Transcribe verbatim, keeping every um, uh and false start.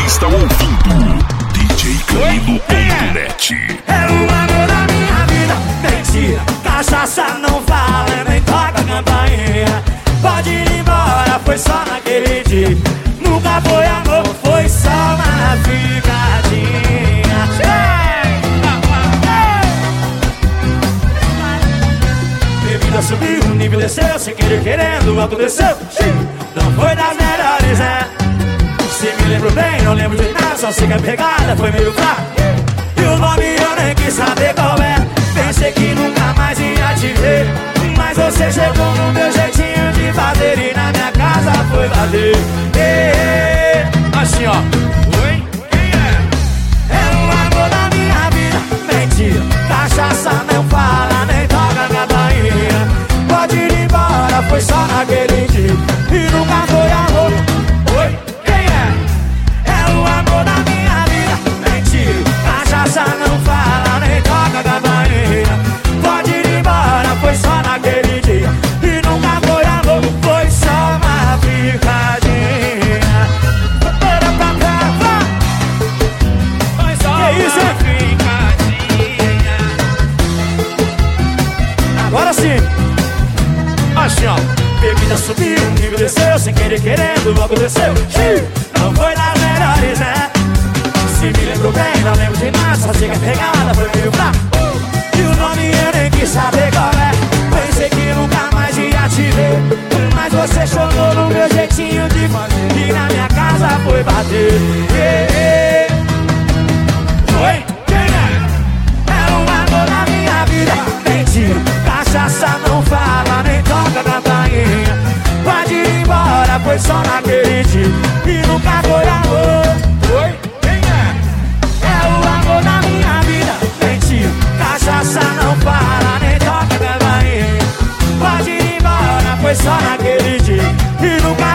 está ouvindo D J Camilo ponto net. É o amor da minha vida, mentira. Cachaça não fala, nem toca campainha. Pode ir embora, foi só naquele dia. Nunca foi amor, foi só uma ficadinha. Bebida subiu, o nível desceu, sem querer querendo, o alto desceu. Não foi das melhores, né? Se me lembro bem, não lembro de nada, só sei que a pegada foi meio fraca. E o nome eu nem quis saber qual é. Pensei que nunca mais ia te ver, mas você chegou no meu jeitinho de fazer e na minha casa foi bater. E, assim ó, oi? Quem é? É o amor da minha vida, mentira. Cachaça não fala, nem toca campainha. Pode ir embora, foi só naquele dia e nunca foi amor. Oi? Quem é? É o amor da minha vida, mentira. Cachaça não fala, nem toca campainha. Pode ir embora, foi só naquele dia e nunca foi amor, foi só uma ficadinha. Bora pra cá, vá. Foi só que isso, uma ficadinha. Agora sim. Assim ó, bebida subiu, o nível desceu, sem querer querendo, logo desceu. Não foi das melhores, né? Se me lembro bem, não lembro de nada, só sei que a pegada foi meio fraca. E o nome eu nem quis saber qual é. Pensei que nunca mais ia te ver, mas você chegou no meu jeitinho de fazer e na minha casa foi bater. Yeah. Oi? Quem é? É o amor da minha vida, mentira. Cachaça não fala, nem toca campainha. Pode ir embora, foi só naquele dia e nunca foi amor. Oi? Quem é? É o amor da minha vida, mentira. Cachaça não fala, nem toca campainha. Pode ir embora, foi só naquele dia e nunca